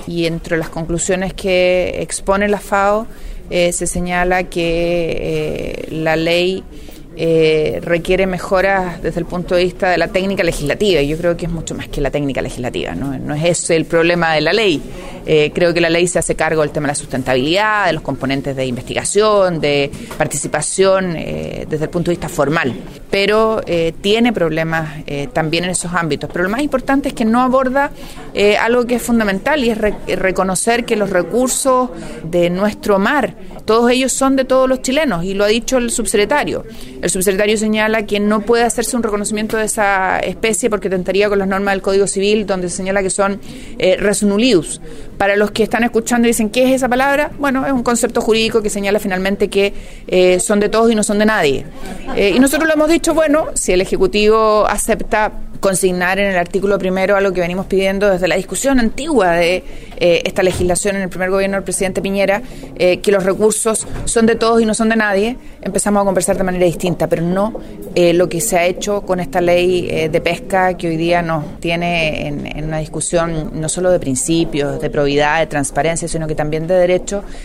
y entre las conclusiones que expone la FAO se señala que la ley requiere mejoras desde el punto de vista de la técnica legislativa, y yo creo que es mucho más que la técnica legislativa, no es ese el problema de la ley. Creo que la ley se hace cargo del tema de la sustentabilidad, de los componentes de investigación, de participación desde el punto de vista formal, pero tiene problemas también en esos ámbitos. Pero lo más importante es que no aborda algo que es fundamental, y es reconocer que los recursos de nuestro mar, todos ellos son de todos los chilenos, y lo ha dicho el subsecretario. El subsecretario señala que no puede hacerse un reconocimiento de esa especie porque tentaría con las normas del Código Civil, donde se señala que son res nullius. Para los que están escuchando y dicen, ¿qué es esa palabra? Bueno, es un concepto jurídico que señala finalmente que son de todos y no son de nadie. Y nosotros lo hemos dicho, bueno, si el Ejecutivo acepta consignar en el artículo primero algo que venimos pidiendo desde la discusión antigua de esta legislación en el primer gobierno del presidente Piñera, que los recursos son de todos y no son de nadie, empezamos a conversar de manera distinta, pero no lo que se ha hecho con esta ley de pesca que hoy día nos tiene en una discusión no solo de principios, de probidad, de transparencia, sino que también de derecho.